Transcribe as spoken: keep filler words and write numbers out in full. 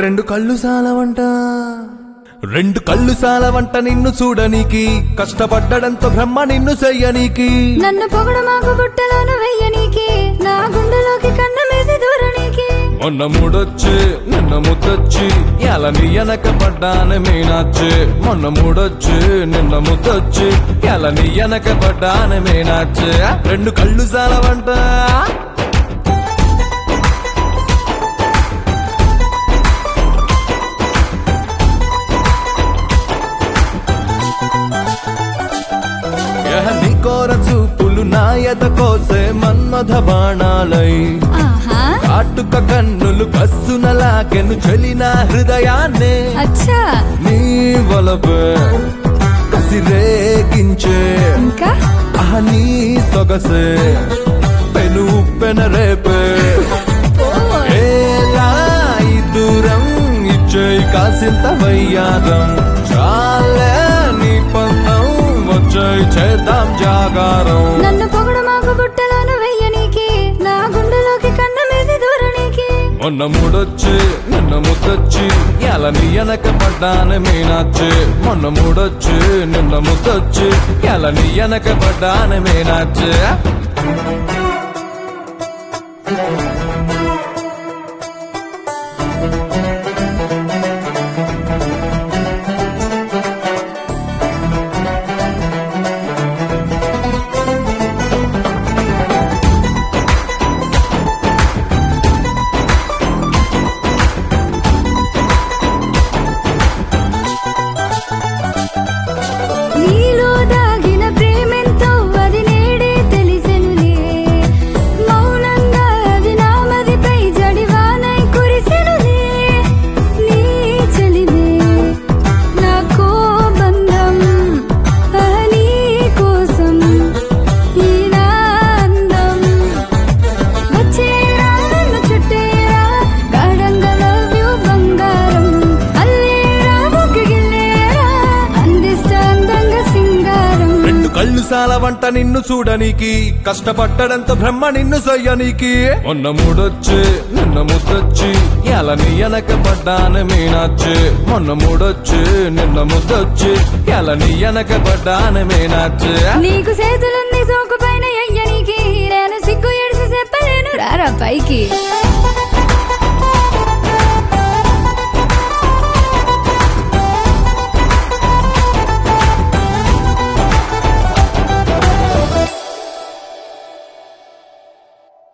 రెండు కళ్ళు సాలవంట రెండు కళ్ళు సాలవంట నిన్ను చూడనీకి కష్టపడ్డంతో బ్రహ్మ నిన్ను చెయ్యనీకి నన్ను పొగడ మాకు బుట్టలోను వెయ్యనీకి నా గుండెలోకి కన్నమేసి దూరనీకి మొన్న మూడొచ్చి నిన్న ముద్దొచ్చి ఎలా నీ వెనక పడ్డాను మీనాచ్చి మొన్న మూడొచ్చి నిన్న ముద్దొచ్చి ఎలా నీ వెనక పడ్డాను మీనాచ్చి రెండు కళ్ళు సాలవంట నీ కోర చూపులు నాయత కోసే మన్మథ బాణాలై కాటుక కన్నులు కస్సున లాగెను చెలిన హృదయాన్నే అచ్చా నీ వలపే కసిరేగించే ఆహ నీ సొగసే పెను పెన రేపే ఏలా ఈ దూరం ఇచ్చే కాసింత వయ్యారం చాలే నీ పంతం వచ్చాయి చేద్దాం జాగారం నన్ను పొగడ మాకు బుట్టలోను వెయ్యనీకి నా గుండెలోకి కన్నమేసి దూరనీకి మొన్న మూడొచ్చి నిన్న ముద్దొచ్చి ఎలా నీ వెనక పడ్డాను మీనాచ్చి మొన్న మూడొచ్చి నిన్న ముద్దొచ్చి ఎలా నీ వెనక పడ్డాను మీనాచ్చి నీలో దాగిన ప్రేమెంతో అది నేడే తెలిసెనులే మౌనంగా అది నా మదిపై జడివానై కురిసెనులే నీ చలిమే నాకో బంధం నీ కోసం ఈ నా అందం వచ్చేరా నన్ను చుట్టేరా గాఢంగా లవ్ యు బంగారం అల్లేరా ముగ్గిగిల్లేరా అందిస్తా అందంగా సింగారం రెండు కళ్ళు సాలవంట నిన్ను చూడనీకి కష్టపడ్డంతో బ్రహ్మ నిన్ను చెయ్యనీకి మొన్న మూడొచ్చి నిన్న ముద్దొచ్చి ఎలా నీ వెనక పడ్డాను మీనాచ్చి మొన్న మూడొచ్చి నిన్న ముద్దొచ్చి ఎలా నీ వెనక పడ్డాను మీనాచ్చి నీకు చేతులుంది సోకు పైన ఎయ్యనీకి నేను సిగ్గు ఎడిసి చెప్పలేను రారా పైకి